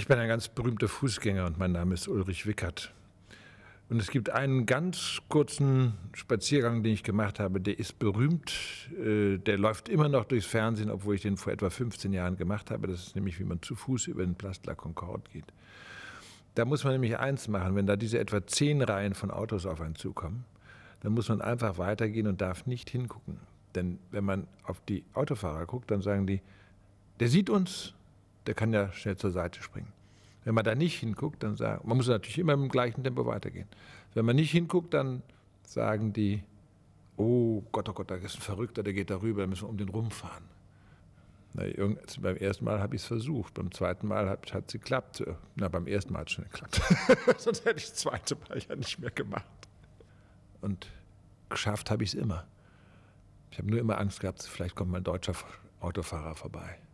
Ich bin ein ganz berühmter Fußgänger und mein Name ist Ulrich Wickert. Und es gibt einen ganz kurzen Spaziergang, den ich gemacht habe, der ist berühmt, der läuft immer noch durchs Fernsehen, obwohl ich den vor etwa 15 Jahren gemacht habe. Das ist nämlich, wie man zu Fuß über den Place de la Concorde geht. Da muss man nämlich eins machen, wenn da diese etwa 10 Reihen von Autos auf einen zukommen, dann muss man einfach weitergehen und darf nicht hingucken. Denn wenn man auf die Autofahrer guckt, dann sagen die, der sieht uns, der kann ja schnell zur Seite springen. Wenn man da nicht hinguckt, dann sagen, man muss natürlich immer im gleichen Tempo weitergehen. Wenn man nicht hinguckt, dann sagen die, oh Gott, da ist ein Verrückter, der geht da rüber, da müssen wir um den rumfahren. Beim ersten Mal habe ich es versucht, beim zweiten Mal hat es geklappt. Beim ersten Mal hat es schon geklappt. Sonst hätte ich das zweite Mal ja nicht mehr gemacht. Und geschafft habe ich es immer. Ich habe nur immer Angst gehabt, vielleicht kommt mal ein deutscher Autofahrer vorbei.